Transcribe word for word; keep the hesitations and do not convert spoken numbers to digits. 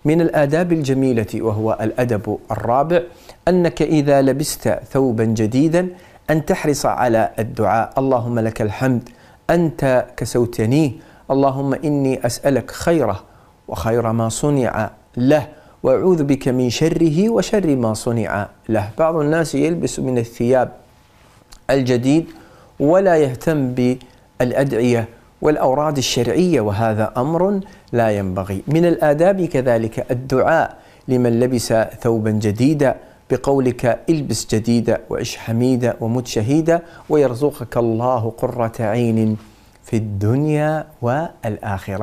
من الآداب الجميلة وهو الأدب الرابع أنك إذا لبست ثوبا جديدا أن تحرص على الدعاء: اللهم لك الحمد أنت كسوتنيه، اللهم إني أسألك خيره وخير ما صنع له، وأعوذ بك من شره وشر ما صنع له. بعض الناس يلبس من الثياب الجديد ولا يهتم بالأدعية والأوراد الشرعية، وهذا أمر لا ينبغي. من الآداب كذلك الدعاء لمن لبس ثوبا جديدا بقولك: البس جديدا وعش حميدا ومت شهيدا، ويرزقك الله قرة عين في الدنيا والآخرة.